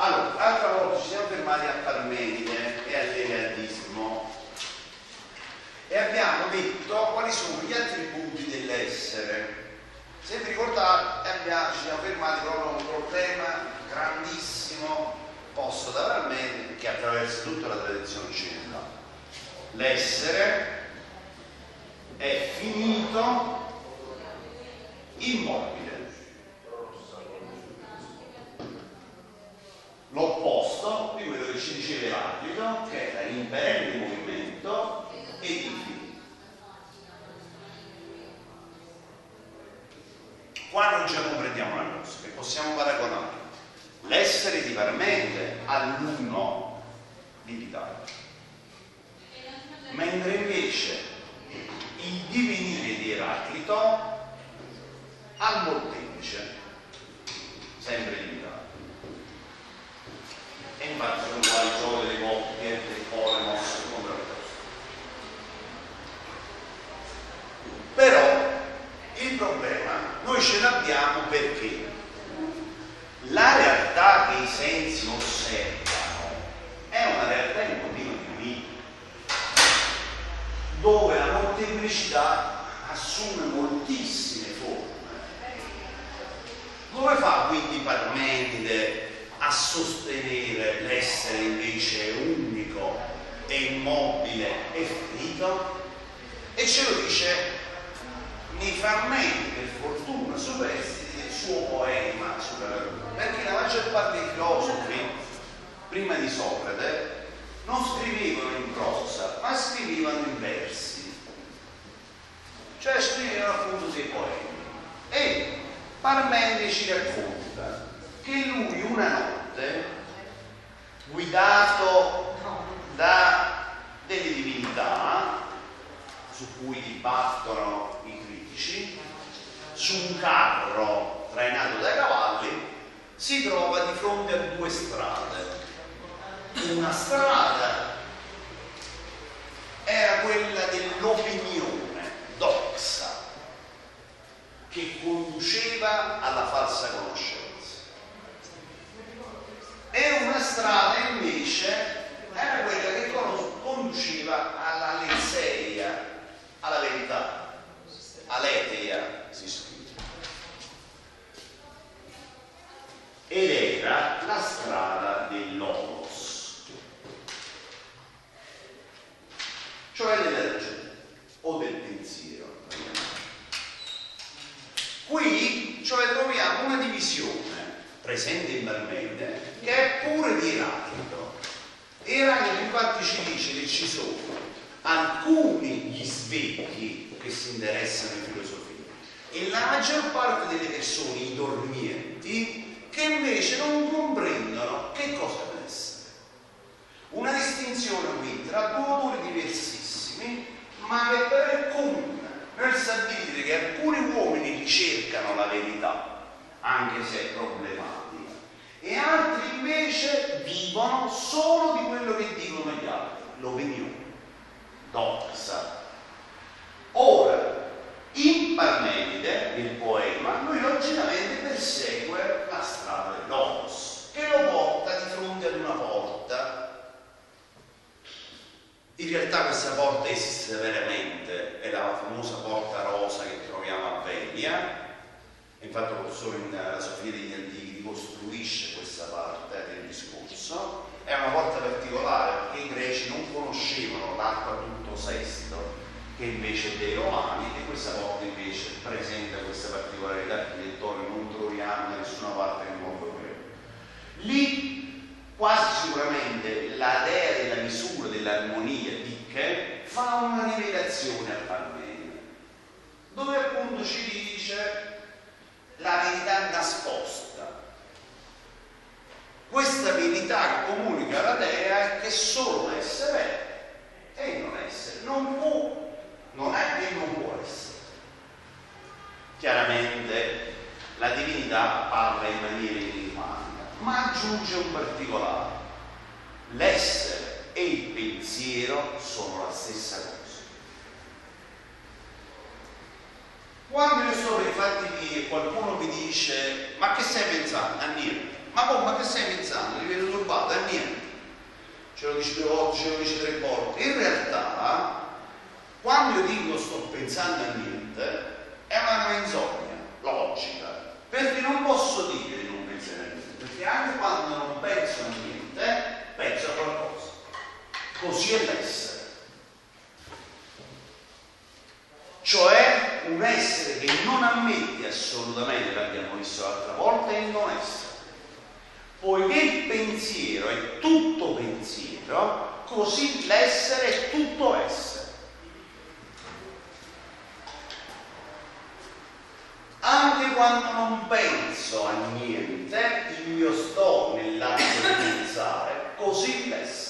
Allora, l'altra volta ci siamo fermati a Parmenide e all'eleatismo e abbiamo detto quali sono gli attributi dell'essere. Se vi ricordate, ci siamo fermati proprio a un problema grandissimo posto da Parmenide che attraversa tutta la tradizione occidentale. L'essere è finito, immobile. L'opposto di quello che ci diceva Eraclito, che era in perenne movimento e infinito. Qua noi già comprendiamo una cosa, che possiamo paragonare l'essere di Parmenide all'uno di Pitagora, mentre invece il divenire di Eraclito al molteplice, sempre di Pitagora. E infatti sono qua il gioco delle coppie, del polemos, però il problema noi ce l'abbiamo perché la realtà che i sensi osservano è una realtà in continuo divenire, dove la molteplicità assume moltissime forme. Come fa quindi Parmenide a sostenere l'essere invece unico e immobile e finito? E ce lo dice nei frammenti, per fortuna, superstiti del suo poema sulla natura, perché la maggior parte dei filosofi prima di Socrate non scrivevano in prosa, ma scrivevano in versi, cioè scrivevano appunto dei poemi. E Parmenide ci racconta che lui una notte, guidato da delle divinità su cui dibattono i critici, su un carro trainato dai cavalli, si trova di fronte a due strade. Una strada era quella dell'opinione, doxa, che conduceva alla falsa conoscenza. E una strada invece era quella che conduceva alla lenseia, alla verità, aletheia si scrive. Ed era la strada del logos, cioè della ragione o del pensiero. Qui cioè troviamo una divisione presente in Parmenide che è pure di Eraclito. Eraclito infatti ci dice che ci sono alcuni gli svegli che si interessano in filosofia e la maggior parte delle persone, i dormienti, che invece non comprendono che cosa deve essere. Una distinzione qui tra due autori diversissimi, ma che però è comune nel stabilire che alcuni uomini ricercano la verità, anche se è problematica, e altri invece vivono solo di quello che dicono gli altri, l'opinione, doxa. Ora, in Parmenide, nel poema, lui logicamente persegue la strada del logos, che lo porta di fronte ad una porta. In realtà questa porta esiste veramente, è la famosa porta rosa che troviamo a Velia. Infatti il professore nella Sofia degli Antichi ricostruisce questa parte del discorso. È una porta particolare perché i greci non conoscevano l'acquedotto sesto, che invece è dei romani, e questa porta invece presenta questa particolarità architettonica, non troviamo da nessuna parte nel mondo europeo. Lì quasi sicuramente la dea della misura, dell'armonia, Dicche, fa una rivelazione a Parmenide, dove appunto ci dice la verità nascosta. Questa verità che comunica alla dea è che solo essere è e non essere, non può, non è e non può essere. Chiaramente la divinità parla in maniera enigmatica, ma aggiunge un particolare: l'essere e il pensiero sono la stessa cosa. Quando io sto infatti lì e qualcuno mi dice: ma che stai pensando? A niente. Ma che stai pensando? Devi assoluto, è niente. Ce lo dice 2 volte, ce lo dice 3 volte. In realtà, quando io dico sto pensando a niente, è una menzogna logica, perché non posso dire di non pensare a niente, perché anche quando non penso a niente, penso a qualcosa. Così è l'essere. Cioè un essere che non ammette assolutamente, l'abbiamo visto l'altra volta, il non essere. Poiché il pensiero è tutto pensiero, così l'essere è tutto essere. Anche quando non penso a niente, io sto nell'atto di pensare, così l'essere.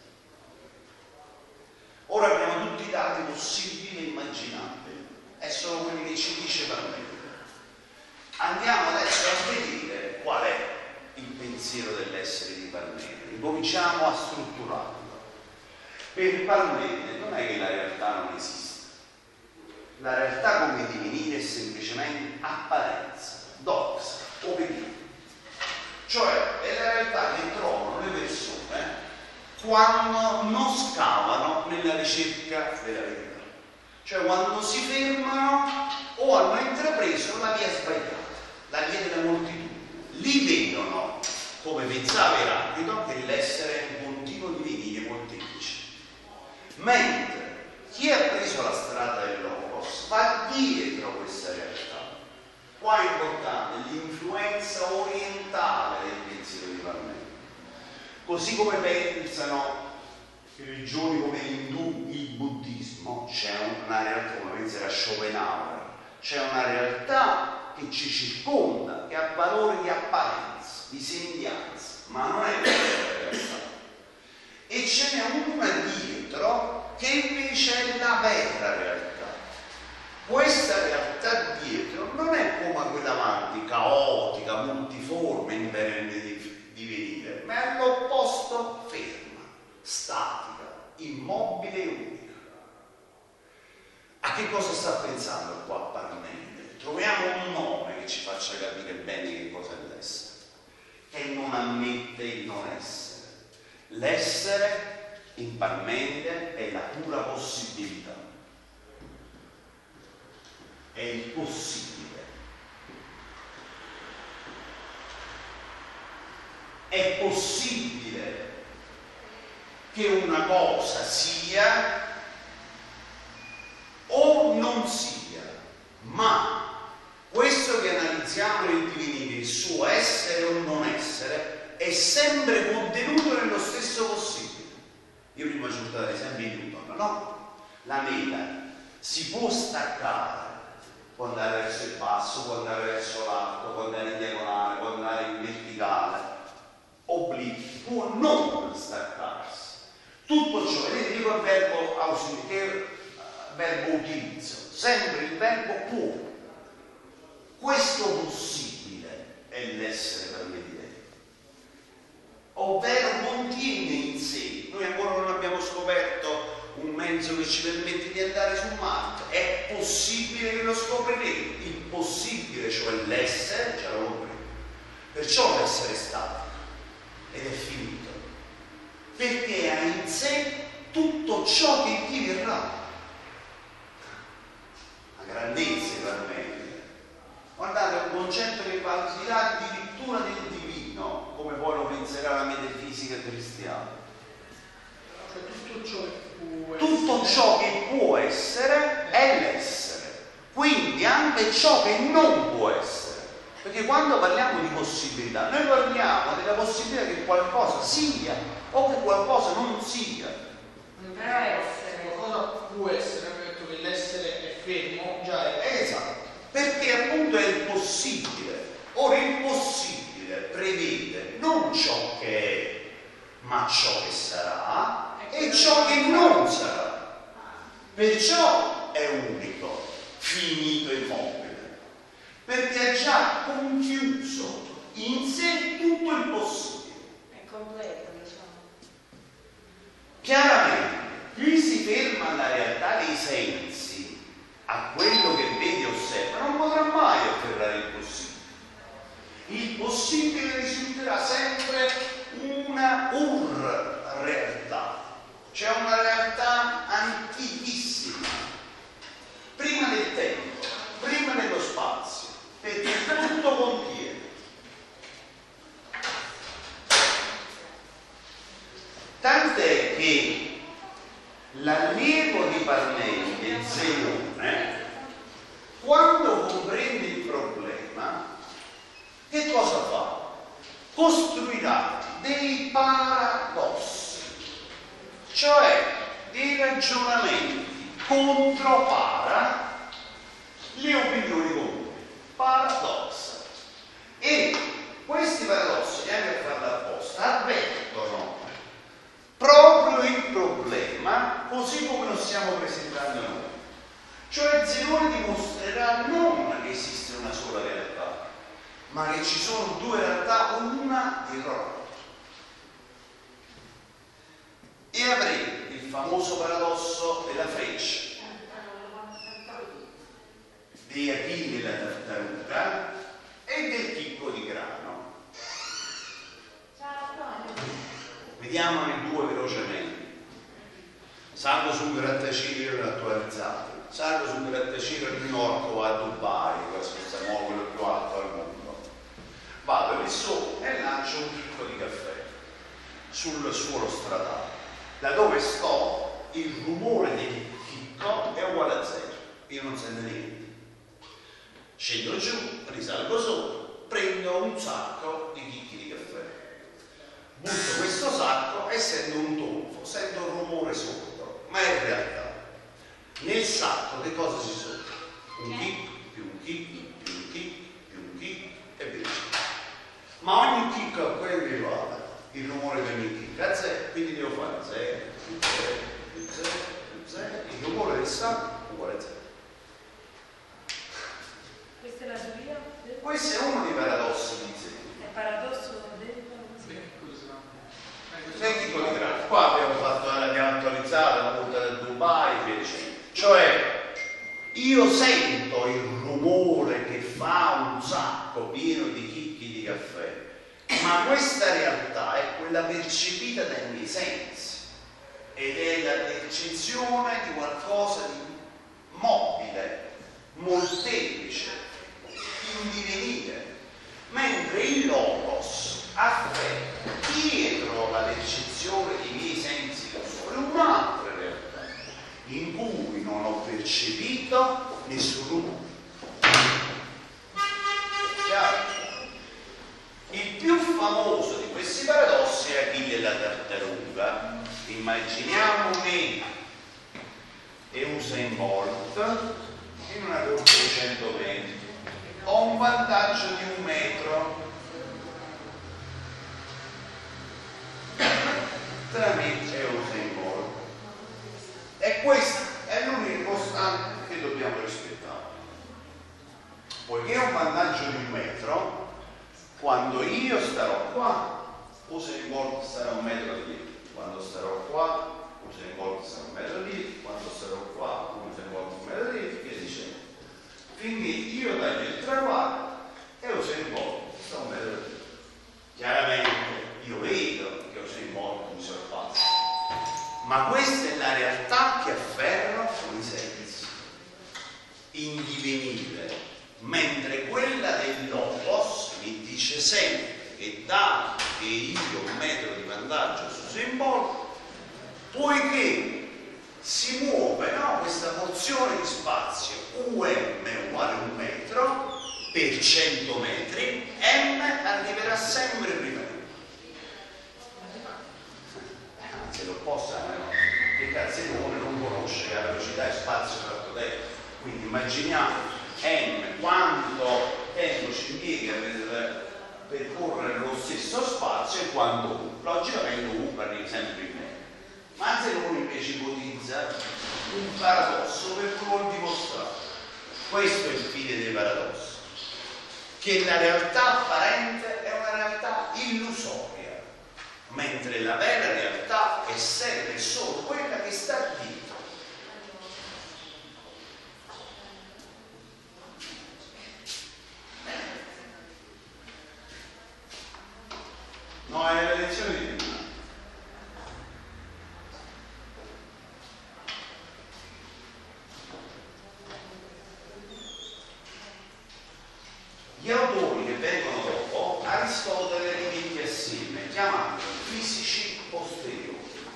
Ora abbiamo tutti i dati possibili e immaginabili, è solo quelli che ci dice Parmenide. Andiamo adesso a vedere qual è il pensiero dell'essere di Parmenide. Cominciamo a strutturarlo. Per Parmenide non è che la realtà non esiste. La realtà come divenire è semplicemente apparenza, doxa, obbedienza. Cioè è la realtà che trovano le persone quando non scavano nella ricerca della verità, cioè quando si fermano o hanno intrapreso la via sbagliata, la via della moltitudine. Lì vedono, come pensava Eraclito, che l'essere è un continuo divenire molteplice, mentre chi ha preso la strada del Logos va dietro questa realtà. Qua è importante l'influenza orientale del pensiero di Parmenide. Così come pensano le religioni come l'Indù, il buddismo, c'è una realtà, come penserà Schopenhauer, c'è una realtà che ci circonda, che ha valore di apparenza, di sembianza, ma non è la realtà. E ce n'è una dietro che invece è la vera realtà. Questa realtà dietro non è come quella davanti, caotica, multiforme, in perenne di venire, ma è all'opposto ferma, statica, immobile e unica. A che cosa sta pensando qua Parmenide? Troviamo un nome che ci faccia capire bene che cosa è l'essere, che non ammette il non essere. L'essere in Parmenide è la pura possibilità, è il possibile. È possibile che una cosa sia o non sia, ma questo che analizziamo nel divenire, il suo essere o non essere, è sempre contenuto nello stesso possibile. Io prima ci ho dato l'esempio di Newton, no? La mela si può staccare, può andare verso il basso, può andare verso l'alto, può andare in diagonale, può andare in verticale, obliquo, può non staccarsi. Tutto ciò, vedete, dico il verbo ausiliare, verbo utilizzo, sempre il verbo può. Questo possibile è l'essere Parmenide, ovvero contiene in sé. Noi ancora non abbiamo scoperto un mezzo che ci permette di andare su Marte, è possibile che lo scopriremo. Il possibile, cioè l'essere, ce lo scopriremo. Perciò l'essere è statico ed è finito, perché ha in sé tutto ciò che diverrà. La grandezza di Parmenide, guardate, è un concetto che va al di là addirittura del divino, come poi lo penserà la metafisica cristiana. Cioè tutto ciò che può essere è l'essere, quindi anche ciò che non può essere. Perché quando parliamo di possibilità, noi parliamo della possibilità che qualcosa sia o che qualcosa non sia. Però essere, qualcosa può essere, abbiamo detto che l'essere è fermo, già è. Esatto, perché appunto è il possibile. Ora il possibile prevede non ciò che è, ma ciò che sarà e ciò che non sarà. Perciò è unico, finito e immobile, perché ha già conchiuso in sé tutto il possibile. È completo, diciamo. Chiaramente, chi si ferma alla realtà dei sensi, a quello che vede e osserva, non potrà mai afferrare il possibile. Il possibile risulterà sempre una Tant'è che l'allievo di Parmenide, Zenone, quando comprende il problema, che cosa fa? Costruirà dei paradossi, cioè dei ragionamenti contro le opinioni comuni, paradossa. E questi paradossi, neanche a farla apposta, avvertono proprio il problema così come lo stiamo presentando noi. Cioè Zenone dimostrerà non che esiste una sola realtà, ma che ci sono due realtà, una dietro l'altra. E avremo il famoso paradosso della freccia, di Achille la tartaruga e del chicco di grano. Vediamone due velocemente. Salgo su un grattacielo attualizzato, salgo su un grattacielo a New York o a Dubai, questo è quello più alto al mondo. Vado lì su e lancio un chicco di caffè sul suolo stradale. Da dove sto, il rumore del chicco è uguale a zero, io non sento niente. Scendo giù, risalgo sopra, prendo un sacco di chicchi di caffè, butto questo sacco, essendo un tonfo, sento un rumore sordo, ma in realtà nel sacco che cosa ci sono? Un chicco, più un chicco, più un chicco, più un chicco e via dicendo. Ma ogni chicco a quello che vada, il rumore di ogni chicco a zero, quindi devo fare 0, più 0, più 0, più 0, il rumore del sacco uguale a 0. Questa è la teoria? Questo è uno dei paradossi di Zenone. È paradosso del Chicco di grano. Qua abbiamo attualizzato la punta del Dubai, via dicendo. Cioè, io sento il rumore che fa un sacco pieno di chicchi di caffè, ma questa realtà è quella percepita dai miei sensi ed è la percezione di qualcosa di mobile, molteplice, in divenire, mentre il logos afferma dietro la percezione dei miei sensi illusori un'altra realtà in cui non ho percepito nessun rumore. Chiaro? Il più famoso di questi paradossi è Achille la tartaruga. Immaginiamo me e Usain Bolt in una corsa di 100 metri. Ho un vantaggio di 1 metro tra me e Usain Bolt. E questa è l'unica costante che dobbiamo rispettare. Poiché ho un vantaggio di 1 metro, quando io starò qua, Usain Bolt sarà 1 metro lì. Quando starò qua, Usain Bolt sarà 1 metro lì. Quando starò qua, Usain Bolt 1 metro lì, e via dicendo. Finché io taglio il traguardo e Usain Bolt sta 1 metro lì. Chiaramente io vedo che Usain Bolt mi sorpassa, ma questa è la realtà che afferro con i sensi in divenire, mentre quella del logos mi dice sempre che dato che io ho 1 metro di vantaggio su Usain Bolt, poiché si muove, no, questa porzione di spazio UM uguale 1 metro per 100 metri, M arriverà sempre prima di me. Anzi, l'opposto è no, che Zenone non conosce la velocità e spazio tratto tempo. Quindi immaginiamo M quanto tempo ci impiega per percorrere lo stesso spazio e quanto U. Logicamente U arriva sempre in me. Ma Zenone invece ipotizza un paradosso per cui vuol dimostrare. Questo è il fine dei paradossi, che la realtà apparente è una realtà illusoria, mentre la vera realtà è sempre solo quella che sta dietro. No, è la lezione di prima. Gli autori che vengono dopo, Aristotele li mette assieme, chiamandoli fisici posteriori.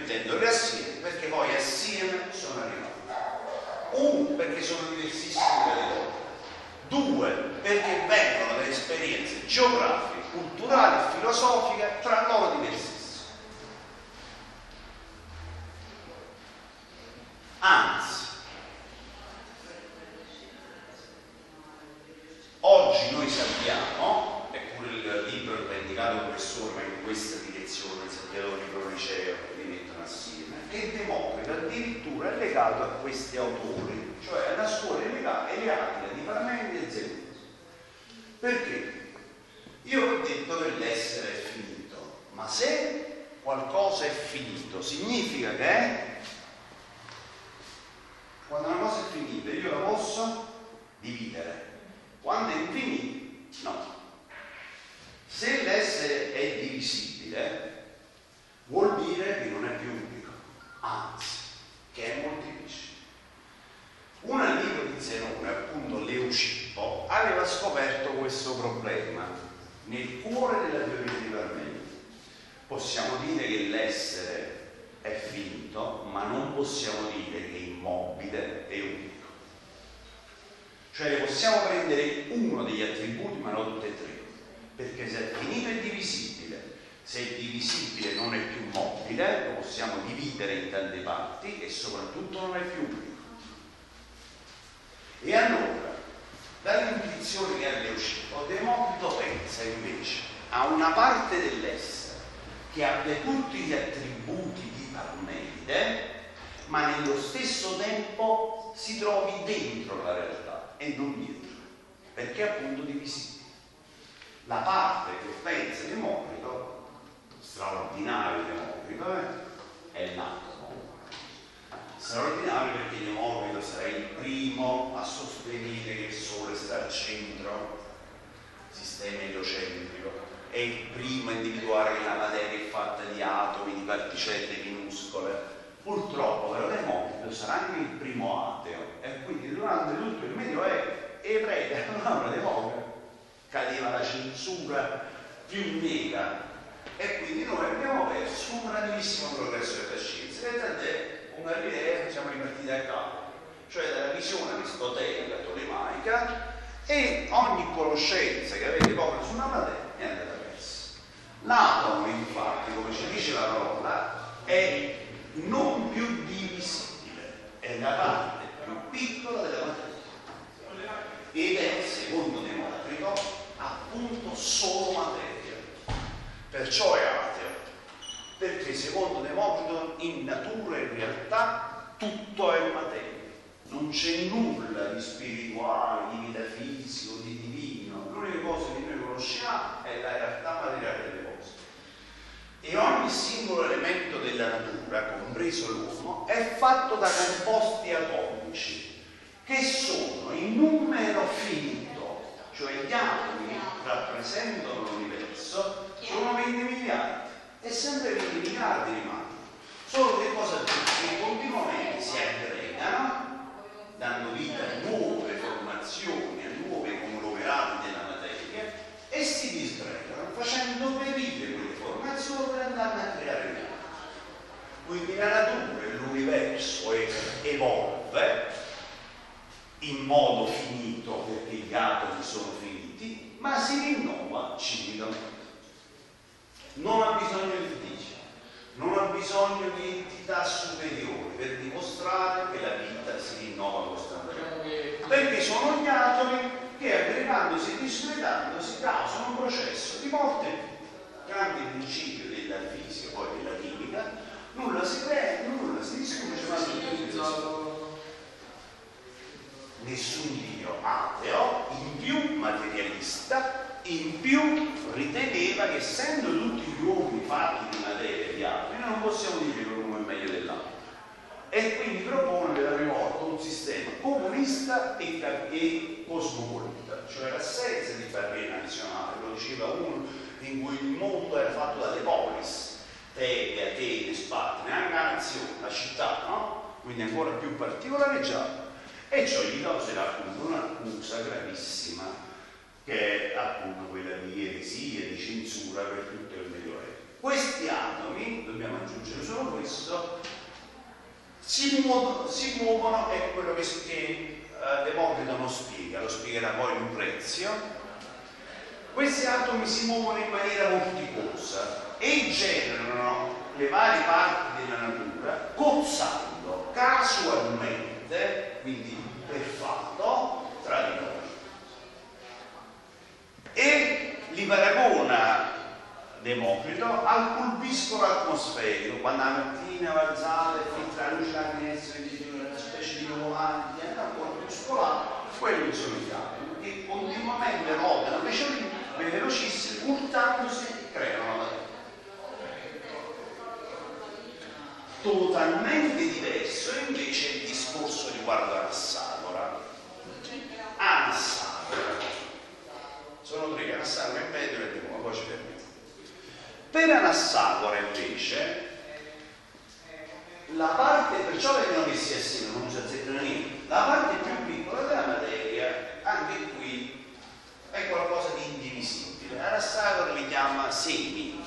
mettendoli assieme, perché poi assieme sono arrivati. Uno, perché sono diversissimi dalle donne. Due, perché vengono da esperienze geografiche, culturali e filosofiche tra loro diversissime. Anzi, oggi noi sappiamo, eppure il libro che ha indicato il professore, ma in questa direzione, il Santiago Libro Liceo, li mettono assieme, che Democrito addirittura è legato a questi autori, cioè alla scuola eleatica di Parmenide e Zenone. Perché? Io ho detto che l'essere è finito, ma se qualcosa è finito, significa che è? Quando una cosa è finita io la posso dividere. Quando è infinito, no. Se l'essere è divisibile, vuol dire che non è più unico, anzi, che è moltiplicabile. Un allievo di Zenone, appunto Leucippo, aveva scoperto questo problema nel cuore della teoria di Parmenide. Possiamo dire che l'essere è finito, ma non possiamo dire che è immobile e unico. Cioè possiamo prendere uno degli attributi, ma non tutti e tre, perché se è finito è divisibile. Se è divisibile non è più mobile, lo possiamo dividere in tante parti e soprattutto non è più unico. E allora, dall'intuizione che ha Leucippo, Democrito pensa invece a una parte dell'essere che abbia tutti gli attributi di Parmenide, ma nello stesso tempo si trovi dentro la realtà e non dietro, perché è appunto divisibile. La parte che pensa Democrito, straordinario Democrito, è l'atomo. Straordinario perché Democrito sarà il primo a sostenere che il Sole sta al centro, sistema eliocentrico, è il primo a individuare che la materia è fatta di atomi, di particelle minuscole. Purtroppo però Democrito sarà anche il primo ateo e quindi durante tutto il Medioevo ebrei della parola Democrito cadeva la censura più nera e quindi noi abbiamo perso un grandissimo progresso della scienza e tant'è una idea siamo ripartiti da capo, cioè dalla visione aristotelica tolemaica, e ogni conoscenza che avete proprio sulla materia è andata persa. L'atomo infatti, come ci dice la parola, è non più divisibile, è la parte più piccola della materia ed è, secondo Democrito, appunto solo materia, perciò è ateo, perché secondo Democrito in natura e in realtà tutto è materia, non c'è nulla di spirituale, di metafisico, di divino, l'unica cosa che noi conosciamo è la realtà materiale delle cose. E ogni singolo elemento della natura, compreso l'uomo, è fatto da composti atomici che sono in numero finito, cioè gli atomi che rappresentano l'universo sono 20 miliardi e sempre 20 miliardi rimangono. Solo che cosa dice? Che continuamente si aggregano, dando vita a nuove formazioni, a nuovi conglomerati della materia e si disgregano, facendo perire quelle formazioni per andare a creare nuove. Quindi la natura e l'universo evolve in modo finito perché gli atomi sono finiti, ma si rinnova ciclicamente. Non ha bisogno di Dio, non ha bisogno di entità superiori per dimostrare che la vita si rinnova costantemente. Perché sono gli atomi che aggregandosi e disgregandosi causano un processo di morte. Grande principio della fisica, poi della chimica, nulla si crea, nulla si distrugge, ma tutto nessun Dio ateo, in più materialista, in più riteneva che essendo tutti gli uomini fatti di materia e di atomi, noi non possiamo dire che l'uomo è meglio dell'altro. E quindi propone per la prima volta un sistema comunista e cosmopolita, cioè l'assenza di barriere nazionali, lo diceva uno in cui il mondo era fatto dalle polis, Tebe, Atene, Sparta, neanche la nazione, la città, no? Quindi ancora più particolareggiato. E ciò gli causerà appunto un'accusa gravissima, che è appunto quella di eresia, di censura per tutto il Medioevo. Questi atomi, dobbiamo aggiungere solo questo, questo, si muovono, è quello che Democrito non spiega, lo spiegherà poi Lucrezio. Questi atomi si muovono in maniera vorticosa e generano le varie parti della natura cozzando casualmente, quindi per fatto, tra di loro. E li paragona Democrito al pulviscolo atmosferico, quando la mattina va alzata e filtra la luce dalla finestra e una specie di nuvolaglia, un corpuscolare, quelli sono gli atomi che continuamente rotano velocissimi, urtandosi e creano la materia. Totalmente diverso invece il discorso riguardo Anassagora. Anassagora. Sono tre, Anassagora, Empedoclo e Democrito, poi ci fermiamo. Per Anassagora invece la parte, perciò vengono messi assieme, non si azzeccano niente, la parte più piccola della materia, anche qui è qualcosa di indivisibile. Anassagora li chiama semi,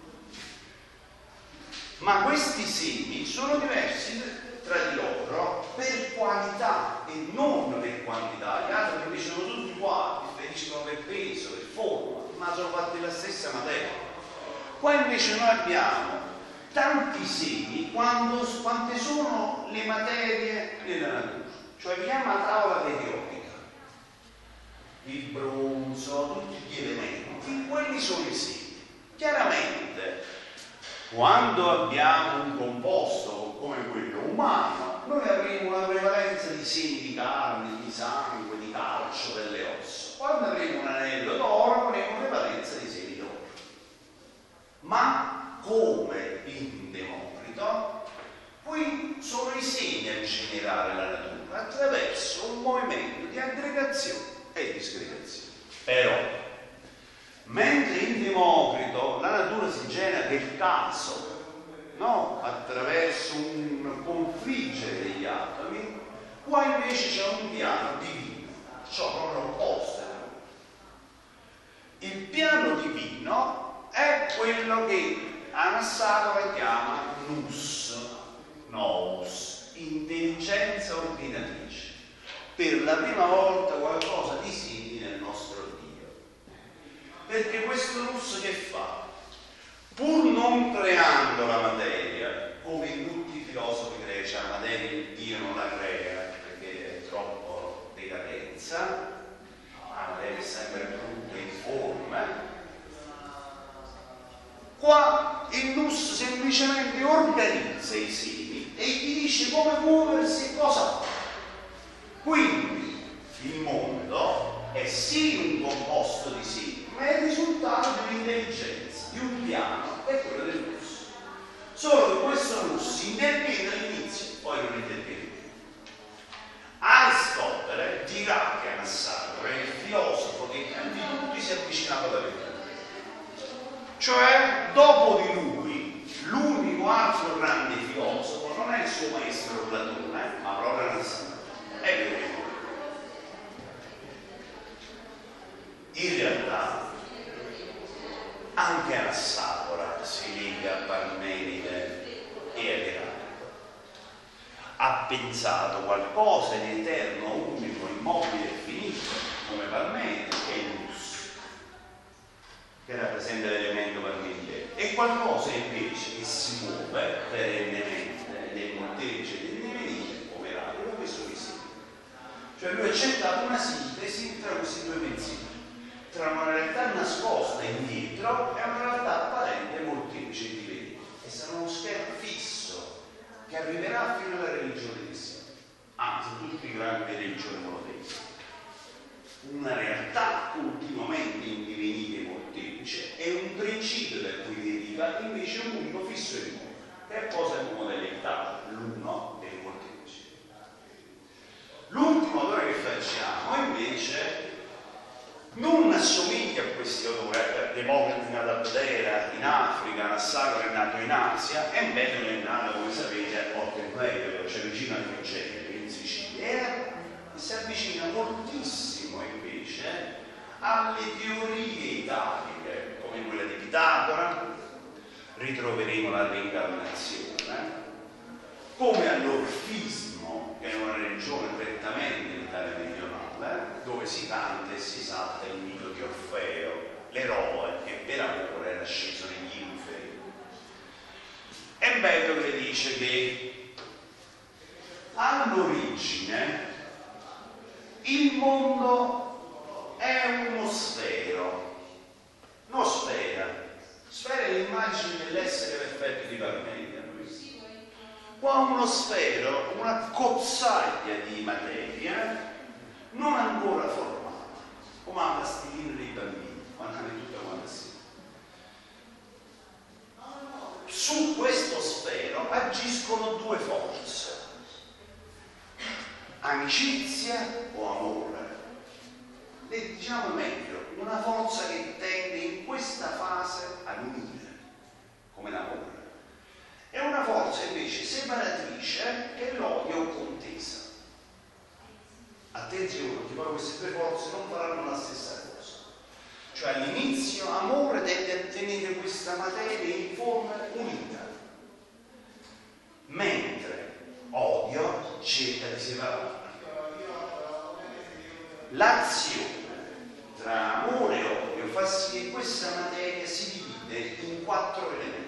ma questi semi sono diversi tra di loro per qualità e non per quantità. Gli altri invece sono tutti uguali, differiscono per peso, per forma, ma sono fatti della stessa materia. Qua invece noi abbiamo tanti semi quante sono le materie nella natura, cioè vediamo la tavola periodica, il bronzo, tutti gli elementi, quelli sono i semi. Chiaramente quando abbiamo un composto come quello umano, noi avremo una prevalenza di semi di carne, di sangue, di calcio, delle ossa. Quando avremo un anello d'oro avremo una prevalenza di semi d'oro. Ma come in Democrito, qui sono i semi a generare la natura attraverso un movimento di aggregazione e disgregazione. Però, mentre in Democrito la natura si genera per caso, no? Attraverso un confliggere degli atomi, qua invece c'è un piano divino, ciò proprio opposto. Il piano divino è quello che Anassagora chiama nous, intelligenza ordinatrice. Per la prima volta qualcosa di simile nel nostro Dio. Perché questo nous che fa? Pur non creando la materia, come in tutti i filosofi greci, la materia Dio non la crea perché è troppo decadenza, la materia è sempre brutta e informe. Qua il nous semplicemente organizza i semi e gli dice come muoversi e cosa fare. Quindi il mondo è sì un composto di semi, ma è il risultato di un'intelligenza, di un piano, è quello del nous. Solo che questo nous interviene all'inizio, poi non interviene più. Aristotele dirà che Anassagora è il filosofo che più di tutti si è avvicinato alla verità. Cioè, dopo di lui, l'unico altro grande filosofo non è il suo maestro Platone, ma proprio Anassagora. È vero. In realtà, anche Anassagora si lega a Parmenide e a Eraclito. Ha pensato qualcosa di eterno, unico, immobile e finito, come Parmenide e il nous, che rappresenta l'elemento parmenide, e qualcosa invece che si muove perennemente ed è molteplice di divenire, come Eraclito, questo che si. Cioè lui ha cercato una sintesi tra questi due pensieri, tra una realtà nascosta indietro e una realtà apparente molteplice di divenire, e sarà uno schema fisso che arriverà fino alla religione cristiana, anzi tutte le grandi religioni monoteistiche. Una realtà continuamente in divenire molteplice è un principio da cui deriva invece un unico fisso e nuovo, che è cosa di modalità, l'uno del molteplice. L'ultimo autore che facciamo invece non assomiglia a questi autori. Democrito è nato a Abdera in Africa, Anassagora è nato in Asia, e Empedoclo è nato, come sapete, a Orte, cioè vicino a Frigerio, in Sicilia, e si avvicina moltissimo invece alle teorie italiche, come quella di Pitagora. Ritroveremo la reincarnazione, all'Orfismo, che è una regione prettamente in Italia meridionale, dove si canta e si salta il mito di Orfeo, l'eroe che per amore era sceso negli inferi. Empedocle dice che all'origine il mondo è uno sfero, no sfera. Sfera è l'immagine dell'essere perfetto di Parmenide. Qua uno sfero, una cozzaglia di materia non ancora formata, come la plastilina dei bambini, quando è tutta quanta sì. Su questo sfero agiscono due forze, amicizia o amore. E diciamo meglio, una forza che tende in questa fase ad unire, come l'amore. E una forza invece separatrice che è l'odio o contesa. Attenzione, perché poi queste due forze non faranno la stessa cosa. Cioè all'inizio amore tende a tenere questa materia in forma unita, mentre odio cerca di separarla. L'azione tra amore e odio fa sì che questa materia si divide in 4 elementi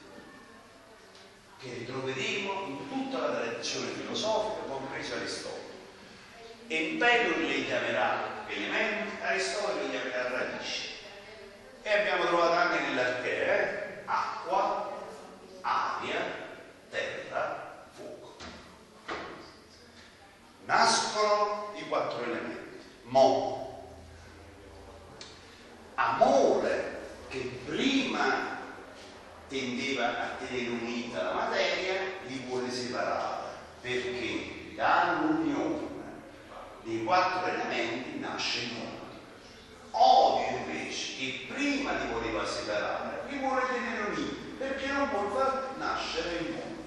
che ritroveremo in tutta la tradizione filosofica, compreso Aristotele. Empedocle li chiamerà elementi, Aristotele li chiamerà radici. E abbiamo trovato anche nell'Archee acqua, aria, terra, fuoco. Nascono i 4 elementi. Amore che prima tendeva a tenere unita la materia, li vuole separare, perché dall'unione dei 4 elementi nasce il mondo. Odio invece, che prima li voleva separare, li vuole tenere uniti, perché non vuole far nascere il mondo.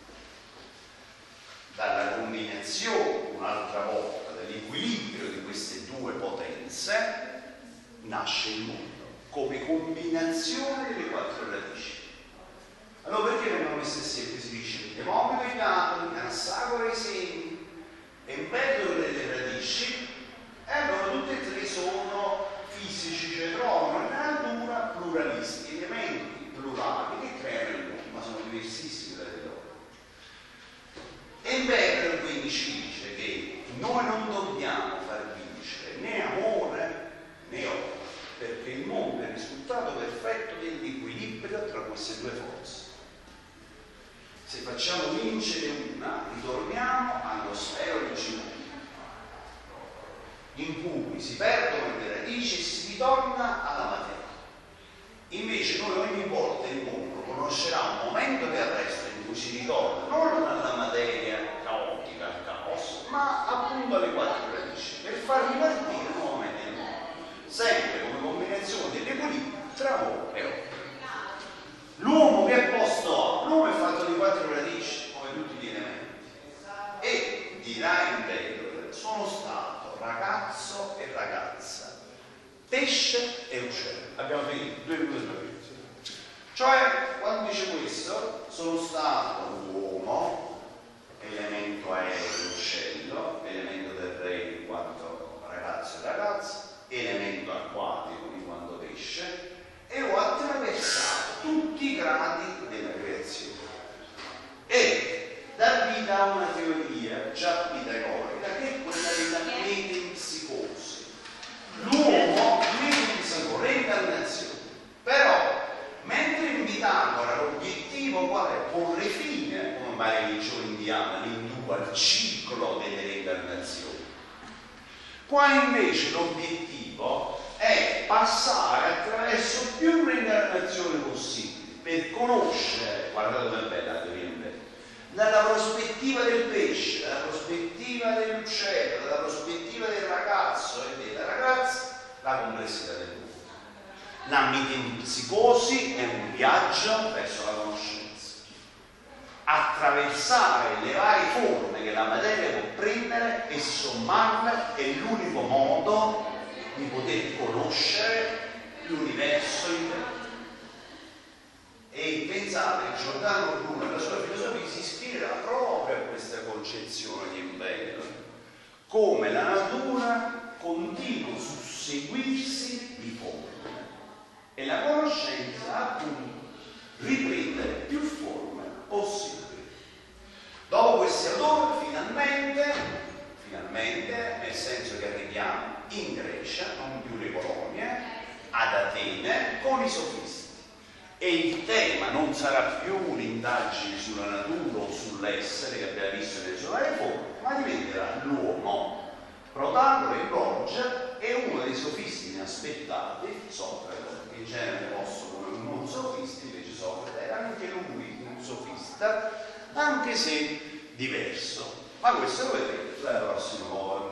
Dalla combinazione, un'altra volta, dell'equilibrio di queste 2 potenze, nasce il mondo, come combinazione delle 4 radici. Allora perché vengono messe assieme? Si dice il demomito e gli atomi, Anassagora e i semi, Empedocle le radici, e allora tutte e 3 sono fisici, cioè trovano nella natura pluralisti, elementi plurali che creano il mondo, ma sono diversissimi tra di loro. Empedocle quindi ci dice che noi non dobbiamo far vincere né amore né odio, perché il mondo è il risultato perfetto dell'equilibrio tra queste 2 forze. Se facciamo vincere una, ritorniamo allo sfero originario, in cui si perdono le radici e si ritorna alla materia. Invece noi ogni volta il mondo conoscerà un momento di arresto in cui si ritorna non alla materia caotica, al caos, ma appunto alle 4 radici, per far ripartire nuovamente il mondo, sempre come combinazione dell'equilibrio tra amore e odio. L'uomo che è posto a, l'uomo è fatto di 4 radici, come tutti gli elementi, e dirà Empedocle, sono stato ragazzo e ragazza, pesce e uccello. Abbiamo finito, 2 minuti. Cioè, quando dice questo, sono stato uomo, elemento aereo, uccello, elemento terreno in quanto ragazzo e ragazza, elemento acquatico in quanto pesce, e ho attraversato tutti i gradi della creazione. E dar vita a una teoria già pitagorica, che è quella della metempsicosi. L'uomo metempsico, reincarnazione. Però, mentre in Pitagora l'obiettivo qual è? Porre fine, come la religione indiana, l'indù, al ciclo delle reincarnazioni. Qua invece l'obiettivo è passare attraverso più reincarnazioni possibili per conoscere, guardate come è bella la teoria, dalla prospettiva del pesce, dalla prospettiva dell'uccello, dalla prospettiva del ragazzo e della ragazza, la complessità del mondo. La metempsicosi è un viaggio verso la conoscenza. Attraversare le varie forme che la materia può prendere e sommarle è l'unico modo di poter conoscere l'universo intero. E pensate che Giordano Bruno nella sua filosofia si ispirerà proprio a questa come la natura continua susseguirsi di forme e la conoscenza appunto riprendere più forme possibili. Dopo questi autori finalmente, nel senso che arriviamo in Grecia, non più le colonie, ad Atene, con i sofisti. E il tema non sarà più un'indagine sulla natura o sull'essere che abbiamo visto nelle sue varie forme, ma diventerà l'uomo. Protagoro e Borgia è uno dei sofisti inaspettati, Socrate, che in genere posto come un non sofista, invece Socrate era anche lui un sofista, anche se diverso. Ma questo lo vedremo la prossima volta.